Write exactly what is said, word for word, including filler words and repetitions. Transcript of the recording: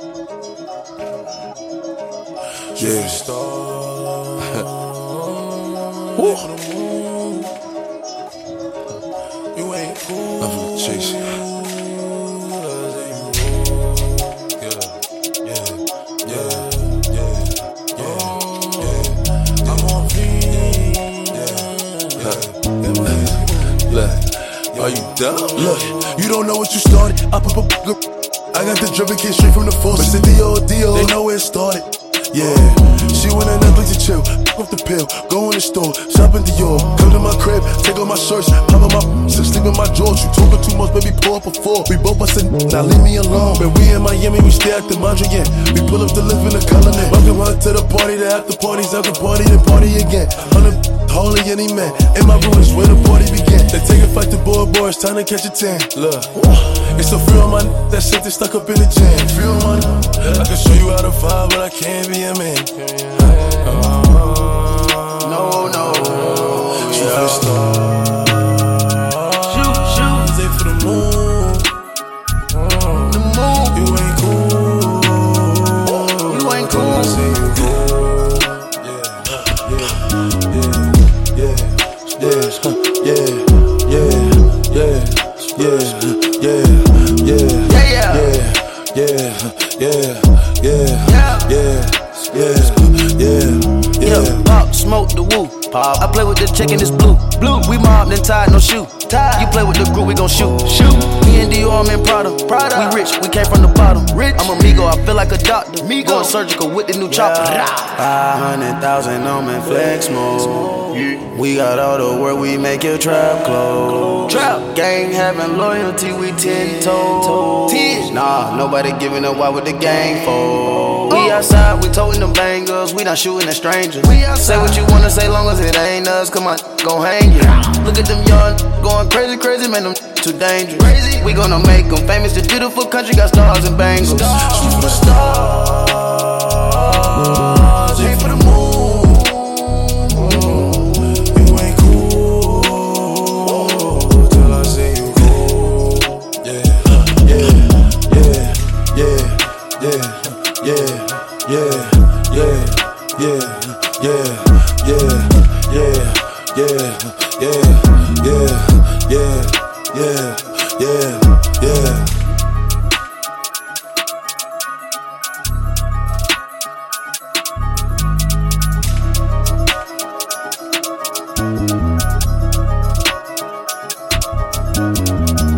Yeah. Woo. You ain't cool. I'm gonna chase you. Yeah, yeah, yeah, yeah, yeah, yeah. I'm on V. Yeah, look, are you dumb? Look, you don't know what you started. I pop up. I got the drip and came straight from the force. But it's Dio, Dio, they know where it started. Yeah, she went on Netflix to chill, off the pill, go in the store, shop in Dior, come to my crib, take off my shirts, pop on my sleep in my drawers. You talking too much, baby, pour up a four. We both bustin', now leave me alone. But we in Miami, we stay at the Mondrian. We pull up to live in the colony. Welcome her to the party, the after parties, after party, then party again. Hundred holy any man, in my room is where the party began. They take a fight to boy, boy, it's time to catch a tan. Look, it's so free on my that shit they stuck up in the jam. Free on my I can show you how to vibe, but I can't be a man. Uh, no, no, shoot for the stars. Shoot, shoot, aim for the moon. The moon. You ain't cool. You ain't cool. I see you cool. Yeah, yeah, yeah, yeah, yeah, yeah, yeah, yeah, yeah, yeah, yeah, yeah, yeah, yeah. Yeah, yeah, yeah, yeah. Pop, smoke the woo. Pop. I play with the chicken, it's blue. Blue. We mobbed and tied, no shoe. Tied. You play with the group, we gon' shoot. Shoot. Me and Dior, I'm in Prada. Prada. We rich, we came from the bottom. Rich. I'm a Migo, I feel like a doctor. Migo. Going surgical with the new chopper. Yeah. Five hundred thousand on me flex mode. Yeah. We got all the work, we make your trap close. Trap. Gang having loyalty, we ten toes. Ten. Nah, nobody giving up, why would the gang fold? We outside, we toting them bangers, we not shooting at strangers. We say what you wanna say, long as it ain't us. Come on, gon' hang you. Look at them young, going crazy, crazy, man, them too dangerous. Crazy. We gonna make them famous. This beautiful country got stars and bangles. Shoot for the stars, aim for the moon. You ain't cool till I see you cool. Yeah, yeah, yeah, yeah, yeah. Yeah, yeah, yeah, yeah, yeah, yeah, yeah, yeah, yeah, yeah, yeah, yeah, yeah, yeah.